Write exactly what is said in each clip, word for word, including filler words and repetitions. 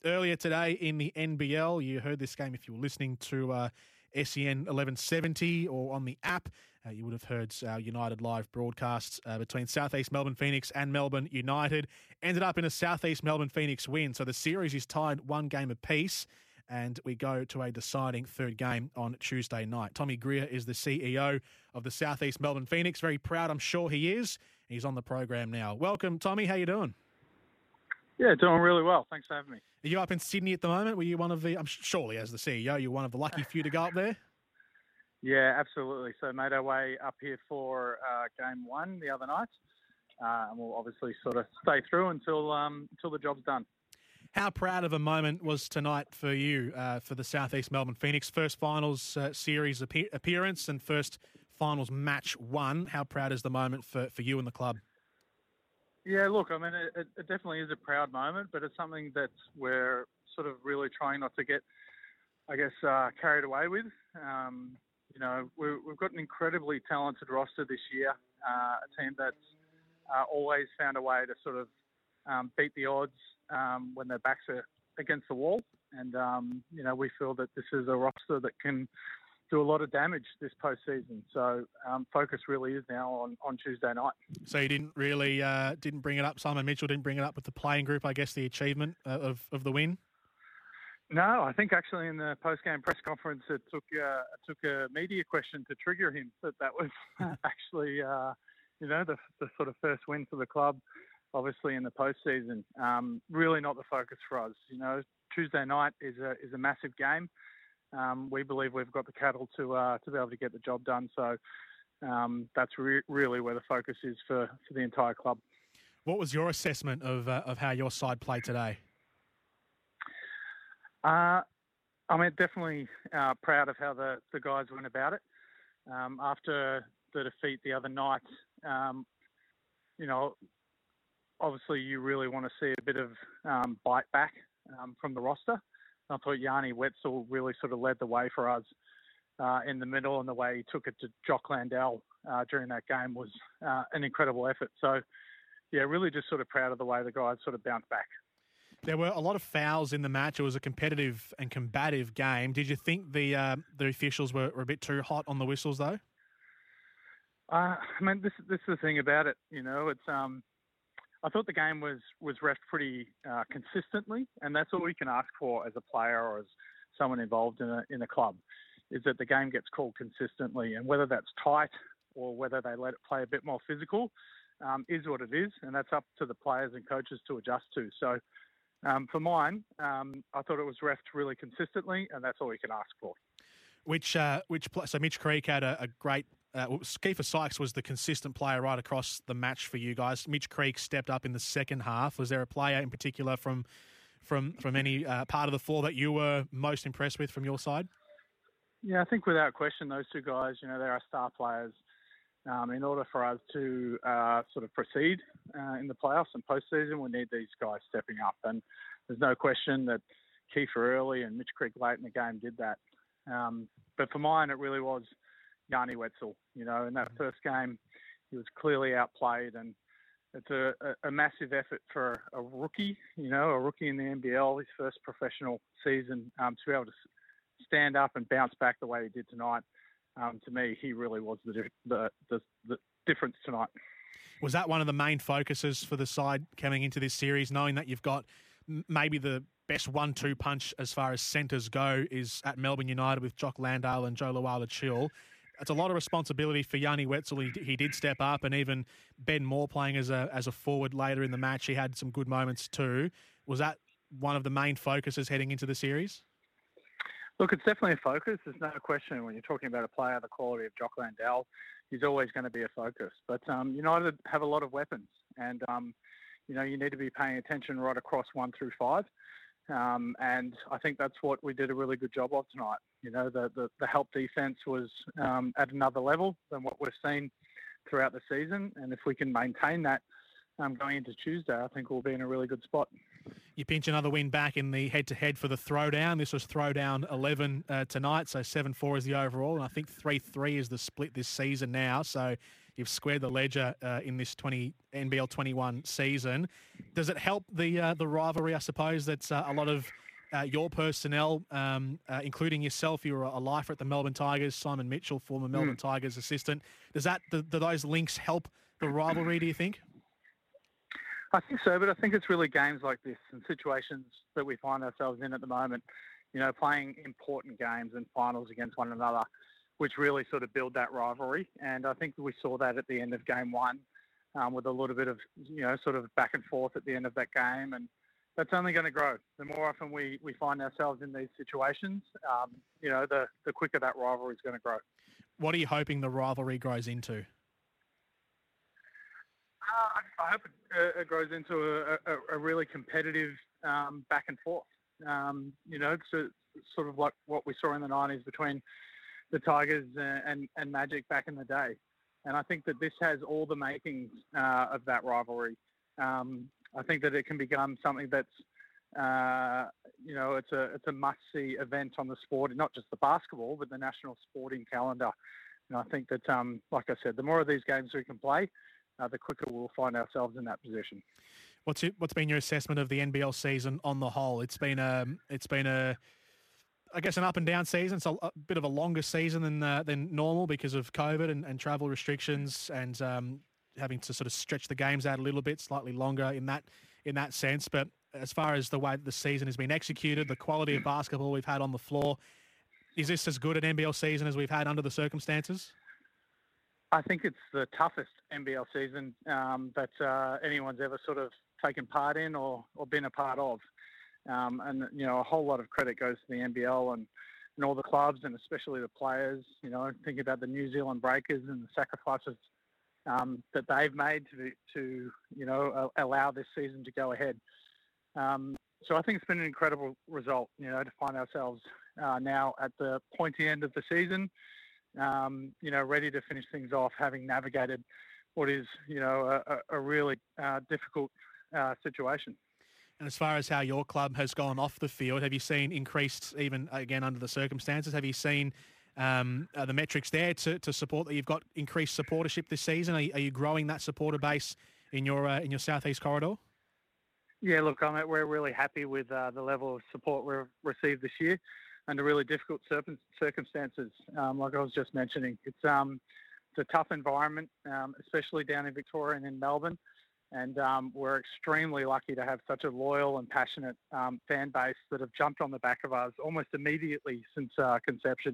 earlier today in the N B L. You heard this game if you were listening to uh, S E N eleven seventy or on the app. Uh, you would have heard our United live broadcasts uh, between Southeast Melbourne Phoenix and Melbourne United. Ended up in a Southeast Melbourne Phoenix win. So the series is tied one game apiece, and we go to a deciding third game on Tuesday night. Tommy Greer is the C E O of the Southeast Melbourne Phoenix. Very proud, I'm sure he is. He's on the program now. Welcome, Tommy. How you doing? Yeah, doing really well. Thanks for having me. Are you up in Sydney at the moment? Were you one of the, I'm surely as the C E O, you're one of the lucky few to go up there? Yeah, absolutely. So made our way up here for uh, game one the other night. Uh, and we'll obviously sort of stay through until um, until the job's done. How proud of a moment was tonight for you, uh, for the Southeast Melbourne Phoenix? First finals uh, series appe- appearance and first finals match won. How proud is the moment for, for you and the club? Yeah, look, I mean, it, it definitely is a proud moment, but it's something that we're sort of really trying not to get, I guess, uh, carried away with. Um, you know, we're, we've got an incredibly talented roster this year, uh, a team that's uh, always found a way to sort of um, beat the odds um, when their backs are against the wall. And, um, you know, we feel that this is a roster that can do a lot of damage this postseason. So um, focus really is now on, on Tuesday night. So you didn't really uh, didn't bring it up. Simon Mitchell didn't bring it up with the playing group. I guess the achievement uh, of of the win. No, I think actually in the post-game press conference it took uh, it took a media question to trigger him that that was actually uh, you know the the sort of first win for the club, obviously in the postseason. Um, really not the focus for us. You know, Tuesday night is a is a massive game. Um, we believe we've got the cattle to uh, to be able to get the job done. So um, that's re- really where the focus is for, for the entire club. What was your assessment of uh, of how your side played today? Uh, I mean, definitely uh, proud of how the, the guys went about it. Um, after the defeat the other night, um, you know, obviously you really want to see a bit of um, bite back um, from the roster. I thought Yanni Wetzel really sort of led the way for us uh, in the middle, and the way he took it to Jock Landell uh, during that game was uh, an incredible effort. So, yeah, really just sort of proud of the way the guys sort of bounced back. There were a lot of fouls in the match. It was a competitive and combative game. Did you think the uh, the officials were, were a bit too hot on the whistles, though? Uh, I mean, this, this is the thing about it. You know, it's um, I thought the game was was reffed pretty uh, consistently, and that's all we can ask for as a player or as someone involved in a in a club, is that the game gets called consistently, and whether that's tight or whether they let it play a bit more physical, um, is what it is, and that's up to the players and coaches to adjust to. So. Um, for mine, um, I thought it was reffed really consistently, and that's all we can ask for. Which, uh, which, so Mitch Creek had a, a great. Uh, well, Kiefer Sykes was the consistent player right across the match for you guys. Mitch Creek stepped up in the second half. Was there a player in particular from, from, from any uh, part of the floor that you were most impressed with from your side? Yeah, I think without question, those two guys, you know, they're our star players. Um, in order for us to uh, sort of proceed uh, in the playoffs and postseason, we need these guys stepping up. And there's no question that Kiefer early and Mitch Creek late in the game did that. Um, but for mine, it really was Yanni Wetzel. You know, in that first game, he was clearly outplayed, and it's a, a, a massive effort for a rookie, you know, a rookie in the N B L, his first professional season, um, to be able to stand up and bounce back the way he did tonight. Um, to me, he really was the, the the the difference tonight. Was that one of the main focuses for the side coming into this series, knowing that you've got maybe the best one two punch as far as centres go is at Melbourne United with Jock Landale and Joe Luala-Chill? It's a lot of responsibility for Yanni Wetzel. He, he did step up, and even Ben Moore playing as a as a forward later in the match, he had some good moments too. Was that one of the main focuses heading into the series? Look, it's definitely a focus. There's no question when you're talking about a player the quality of Jock Landale, he's always going to be a focus. But um, United have a lot of weapons, and um, you know you need to be paying attention right across one through five. Um, and I think that's what we did a really good job of tonight. You know, the the, the help defence was um, at another level than what we've seen throughout the season, and if we can maintain that um, going into Tuesday, I think we'll be in a really good spot. You pinch another win back in the head-to-head for the throwdown. This was throwdown eleven uh, tonight, so seven four is the overall, and I think three three is the split this season now. So you've squared the ledger uh, in this twenty N B L twenty-one season. Does it help the uh, the rivalry? I suppose that's uh, a lot of uh, your personnel, um, uh, including yourself. You were a lifer at the Melbourne Tigers. Simon Mitchell, former Melbourne Mm. Tigers assistant. Does that do, do those links help the rivalry? Do you think? I think so, but I think it's really games like this and situations that we find ourselves in at the moment, you know, playing important games and finals against one another, which really sort of build that rivalry. And I think we saw that at the end of game one um, with a little bit of, you know, sort of back and forth at the end of that game. And that's only going to grow. The more often we, we find ourselves in these situations, um, you know, the, the quicker that rivalry is going to grow. What are you hoping the rivalry grows into? Uh, I hope it, uh, it grows into a, a, a really competitive um, back and forth. Um, you know, it's sort of like what we saw in the nineties between the Tigers and, and, and Magic back in the day. And I think that this has all the makings uh, of that rivalry. Um, I think that it can become something that's, uh, you know, it's a it's a must-see event on the sport, not just the basketball, but the national sporting calendar. And I think that, um, like I said, the more of these games we can play, Uh, the quicker we'll find ourselves in that position. What's it, what's been your assessment of the N B L season on the whole? It's been a it's been a I guess an up and down season. It's a, a bit of a longer season than uh, than normal because of COVID and, and travel restrictions and um, having to sort of stretch the games out a little bit, slightly longer in that in that sense. But as far as the way that the season has been executed, the quality of basketball we've had on the floor, is this as good an N B L season as we've had under the circumstances? I think it's the toughest N B L season um, that uh, anyone's ever sort of taken part in or, or been a part of. Um, and, you know, a whole lot of credit goes to the N B L and, and all the clubs and especially the players, you know, thinking about the New Zealand Breakers and the sacrifices um, that they've made to, to, you know, allow this season to go ahead. Um, so I think it's been an incredible result, you know, to find ourselves uh, now at the pointy end of the season. Um, you know, ready to finish things off, having navigated what is, you know, a, a really uh, difficult uh, situation. And as far as how your club has gone off the field, have you seen increased, even again under the circumstances, have you seen um, uh, the metrics there to, to support that you've got increased supportership this season? Are you, are you growing that supporter base in your uh, in your southeast corridor? Yeah, look, I'm, we're really happy with uh, the level of support we've received this year under really difficult circumstances. Um, like I was just mentioning, it's, um, it's a tough environment, um, especially down in Victoria and in Melbourne. And um, we're extremely lucky to have such a loyal and passionate um, fan base that have jumped on the back of us almost immediately since uh, conception,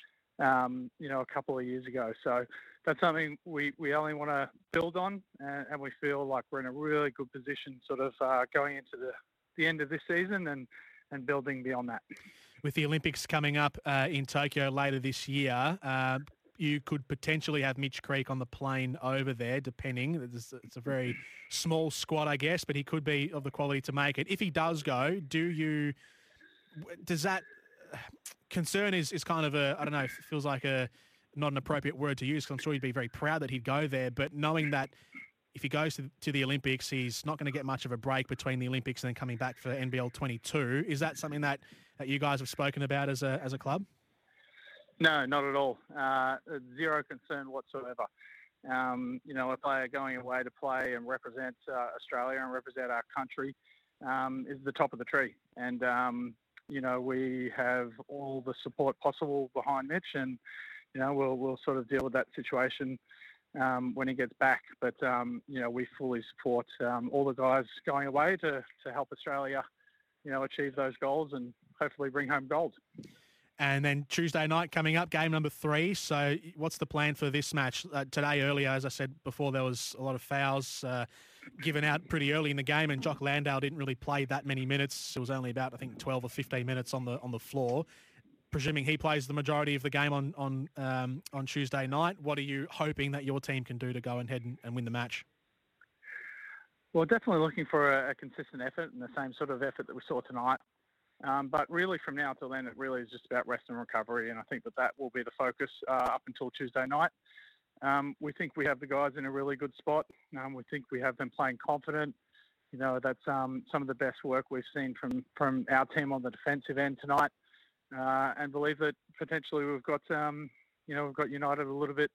um, you know, a couple of years ago. So that's something we, we only want to build on, and, and we feel like we're in a really good position sort of uh, going into the, the end of this season and, and building beyond that. With the Olympics coming up uh, in Tokyo later this year, uh, you could potentially have Mitch Creek on the plane over there, depending. It's, it's a very small squad, I guess, but he could be of the quality to make it. If he does go, do you, does that, concern is, is kind of a, I don't know, it feels like a, not an appropriate word to use because I'm sure he'd be very proud that he'd go there, but knowing that if he goes to, to the Olympics, he's not going to get much of a break between the Olympics and then coming back for N B L twenty-two. Is that something that, that you guys have spoken about as a as a club? No, not at all. Uh, zero concern whatsoever. Um, you know, a player going away to play and represent uh, Australia and represent our country um, is the top of the tree. And, um, you know, we have all the support possible behind Mitch and, you know, we'll, we'll sort of deal with that situation Um, when he gets back. But, um, you know, we fully support um, all the guys going away to, to help Australia, you know, achieve those goals and hopefully bring home gold. And then Tuesday night coming up, game number three. So what's the plan for this match? Uh, today earlier, as I said before, there was a lot of fouls uh, given out pretty early in the game, and Jock Landale didn't really play that many minutes. It was only about, I think, twelve or fifteen minutes on the on the floor. Presuming he plays the majority of the game on on um, on Tuesday night, what are you hoping that your team can do to go ahead and, and win the match? Well, definitely looking for a, a consistent effort and the same sort of effort that we saw tonight. Um, but really from now till then, it really is just about rest and recovery. And I think that that will be the focus uh, up until Tuesday night. Um, we think we have the guys in a really good spot. Um, we think we have them playing confident. You know, that's um, some of the best work we've seen from, from our team on the defensive end tonight. Uh, and believe that potentially we've got, um, you know, we've got United a little bit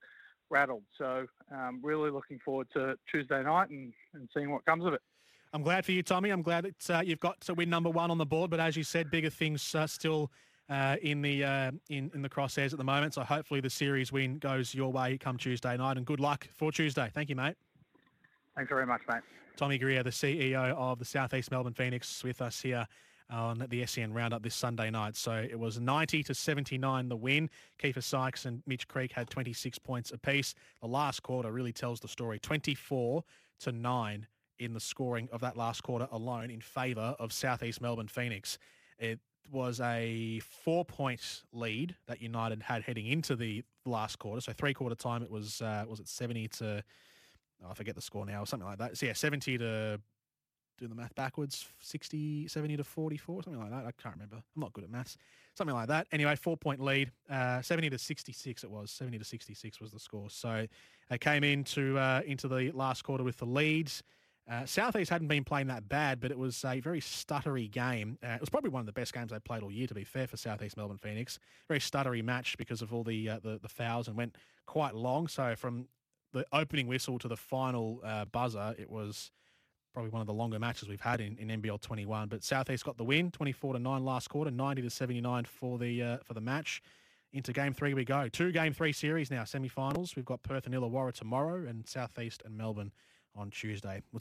rattled. So um, really looking forward to Tuesday night and, and seeing what comes of it. I'm glad for you, Tommy. I'm glad that uh, you've got to win number one on the board. But as you said, bigger things uh, still uh, in the uh, in in the crosshairs at the moment. So hopefully the series win goes your way come Tuesday night. And good luck for Tuesday. Thank you, mate. Thanks very much, mate. Tommy Greer, the C E O of the South East Melbourne Phoenix, with us here on the S E N Roundup this Sunday night. So it was ninety to seventy-nine the win. Kiefer Sykes and Mitch Creek had twenty-six points apiece. The last quarter really tells the story. twenty-four to nine in the scoring of that last quarter alone in favour of South East Melbourne Phoenix. It was a four-point lead that United had heading into the last quarter. So three-quarter time, it was, uh, was it seventy to, oh, I forget the score now, or something like that. So yeah, seventy to, do the math backwards, sixty, seventy to forty-four, something like that. I can't remember. I'm not good at maths. Something like that. Anyway, four-point lead, uh, seventy to sixty-six it was. seventy to sixty-six was the score. So they came into, uh, into the last quarter with the leads. Uh, South East hadn't been playing that bad, but it was a very stuttery game. Uh, it was probably one of the best games they played all year, to be fair, for South East Melbourne Phoenix. Very stuttery match because of all the uh, the, the fouls, and went quite long. So from the opening whistle to the final uh, buzzer, it was probably one of the longer matches we've had in, in N B L twenty-one. But South East got the win, twenty-four to nine last quarter, ninety to seventy-nine for the uh, for the match. Into game three we go. Two game three series now, semi-finals. We've got Perth and Illawarra tomorrow, and South East and Melbourne on Tuesday. We'll